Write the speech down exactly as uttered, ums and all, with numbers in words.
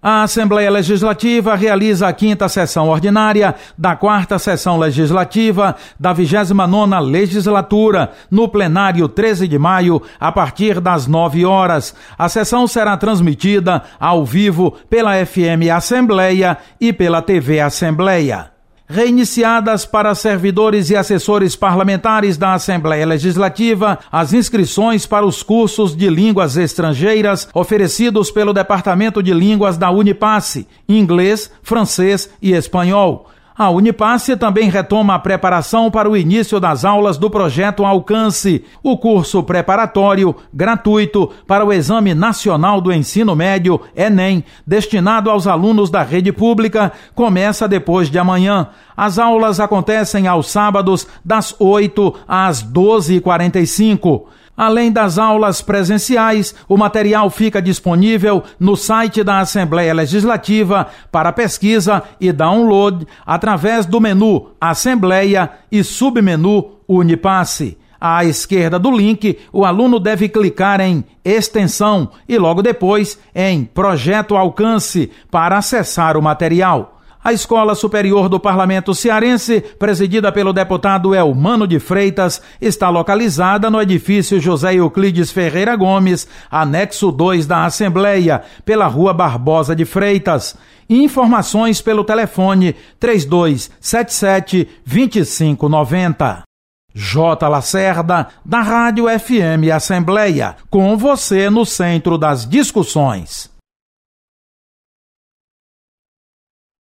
A Assembleia Legislativa realiza a quinta sessão ordinária da quarta sessão legislativa da vigésima nona legislatura, no plenário treze de maio, a partir das nove horas. A sessão será transmitida ao vivo pela F M Assembleia e pela T V Assembleia. Reiniciadas para servidores e assessores parlamentares da Assembleia Legislativa as inscrições para os cursos de línguas estrangeiras oferecidos pelo Departamento de Línguas da Unipasse, inglês, francês e espanhol. A Unipasse também retoma a preparação para o início das aulas do projeto Alcance, o curso preparatório gratuito para o Exame Nacional do Ensino Médio, Enem, destinado aos alunos da rede pública, começa depois de amanhã. As aulas acontecem aos sábados, das oito às doze e quarenta e cinco. Além das aulas presenciais, o material fica disponível no site da Assembleia Legislativa para pesquisa e download através do menu Assembleia e submenu Unipasse. À esquerda do link, o aluno deve clicar em Extensão e logo depois em Projeto Alcance para acessar o material. A Escola Superior do Parlamento Cearense, presidida pelo deputado Elmano de Freitas, está localizada no edifício José Euclides Ferreira Gomes, anexo dois da Assembleia, pela Rua Barbosa de Freitas. Informações pelo telefone três dois sete sete, dois cinco nove zero. J. Lacerda, da Rádio F M Assembleia, com você no centro das discussões.